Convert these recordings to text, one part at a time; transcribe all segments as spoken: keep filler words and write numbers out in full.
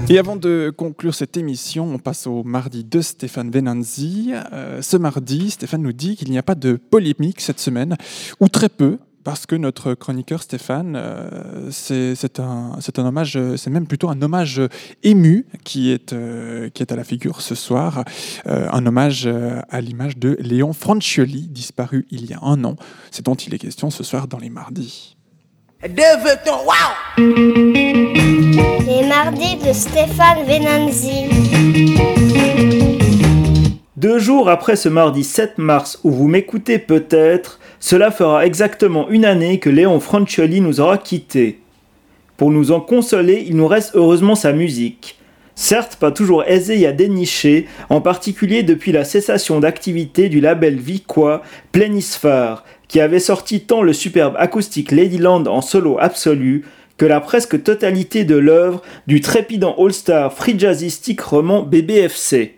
Et avant de conclure cette émission, on passe au mardi de Stéphane Venanzi. Euh, ce mardi, Stéphane nous dit qu'il n'y a pas de polémique cette semaine, ou très peu, parce que notre chroniqueur Stéphane, euh, c'est, c'est, un, c'est un hommage, c'est même plutôt un hommage ému qui est, euh, qui est à la figure ce soir. Euh, un hommage à l'image de Léon Francioli, disparu il y a un an. C'est dont il est question ce soir dans les mardis. Wow. Les mardis de Stéphane Venanzi. Deux jours après ce mardi sept mars où vous m'écoutez peut-être, cela fera exactement une année que Léon Francioli nous aura quittés. Pour nous en consoler, il nous reste heureusement sa musique. Certes, pas toujours aisée à dénicher, en particulier depuis la cessation d'activité du label Vicqua Plenisphère, qui avait sorti tant le superbe acoustique Ladyland en solo absolu, que la presque totalité de l'œuvre du trépidant all-star free jazzistique roman B B F C.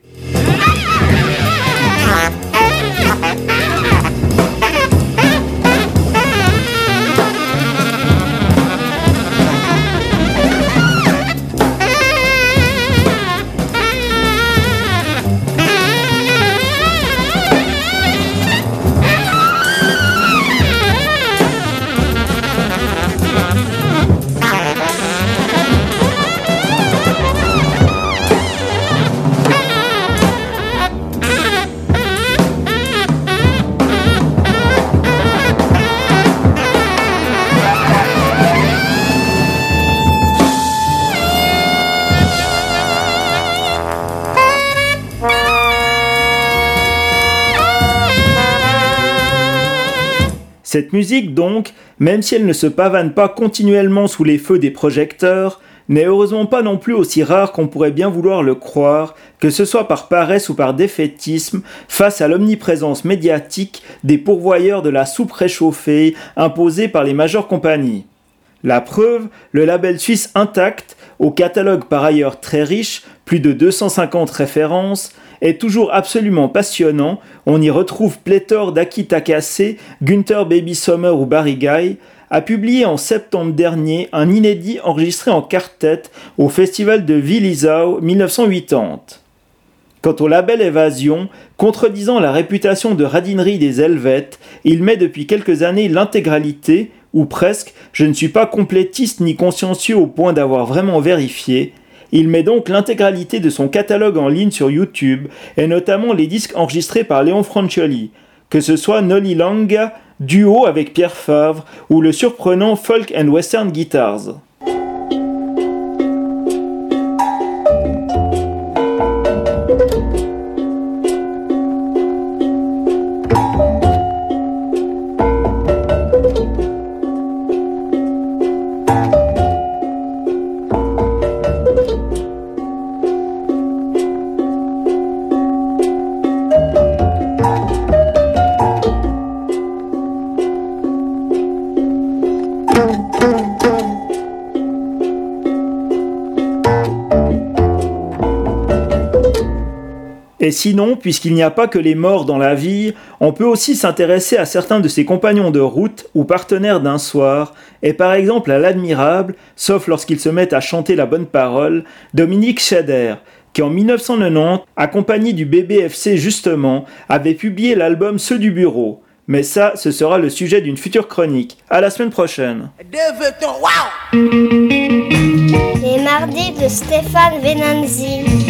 Cette musique donc, même si elle ne se pavane pas continuellement sous les feux des projecteurs, n'est heureusement pas non plus aussi rare qu'on pourrait bien vouloir le croire, que ce soit par paresse ou par défaitisme, face à l'omniprésence médiatique des pourvoyeurs de la soupe réchauffée imposée par les majeures compagnies. La preuve, le label suisse Intact, au catalogue par ailleurs très riche, plus de deux cent cinquante références, est toujours absolument passionnant. On y retrouve pléthore d'Aki Takase, Günther Baby Summer ou Barry Guy, a publié en septembre dernier un inédit enregistré en quartet au festival de Willisau dix-neuf cent quatre-vingt-dix. Quant au label Évasion, contredisant la réputation de radinerie des Helvètes, il met depuis quelques années l'intégralité, ou presque, je ne suis pas complétiste ni consciencieux au point d'avoir vraiment vérifié, il met donc l'intégralité de son catalogue en ligne sur YouTube, et notamment les disques enregistrés par Léon Francioli, que ce soit Noli Langa, duo avec Pierre Favre, ou le surprenant Folk and Western Guitars. Et sinon, puisqu'il n'y a pas que les morts dans la vie, on peut aussi s'intéresser à certains de ses compagnons de route ou partenaires d'un soir, et par exemple à l'admirable, sauf lorsqu'ils se mettent à chanter la bonne parole, Dominique Scheder, qui en dix-neuf cent quatre-vingt-dix, accompagné du B B F C justement, avait publié l'album Ceux du bureau. Mais ça, ce sera le sujet d'une future chronique. À la semaine prochaine. Les mardis de Stéphane Venanzi.